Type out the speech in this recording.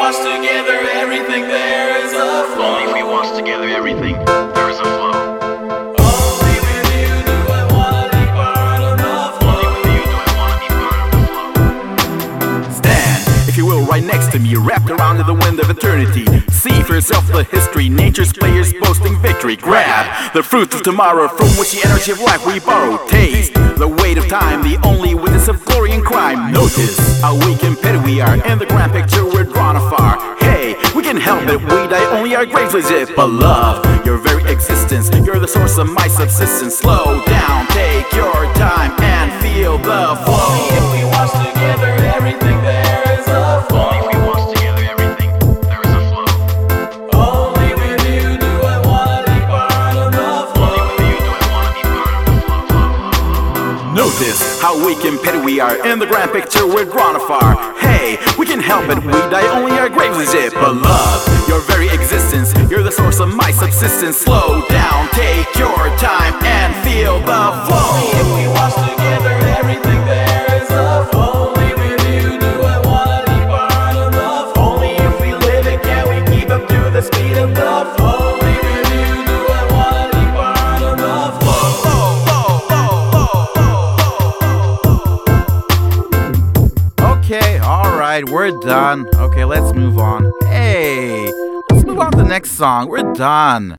watch together everything, there is a flow. Only if we watch together everything, there is a flow. Only with you do I wanna be part of the flow. Only with you do I wanna be part of the flow. Stand, if you will, right next to me, wrapped around in the wind of eternity. See for yourself the history, nature's players boasting victory. Grab the fruits of tomorrow, from which the energy of life we borrow. Taste the weight of time, the only witness of glory and crime. Notice how weak and petty we are, in the grand picture we're drawn afar. Hey, we can help it, we die only our graves legit. But love, your very existence, you're the source of my subsistence. Slow down, take your time and feel the flow. If we watch together everything, there is a flow. Only if we watch together everything, there is a flow. Only with you do I wanna be part of the flow. Only with you do I wanna be part of the flow. Notice how weak and petty we are, in the grand picture we're drawn afar. Hey, we can help it, we die only our graves legit. But love, your very existence, you're the source of my subsistence. Slow down, take your time and feel the flow. If we watch together everything, there is a flow. Only with you do I wanna be part of the flow. Only if we live it can we keep up to the speed of the flow. Only with you do I wanna be part of the flow. Okay, alright, we're done. Okay, let's move on. Hey, let's move on to the next song. We're done.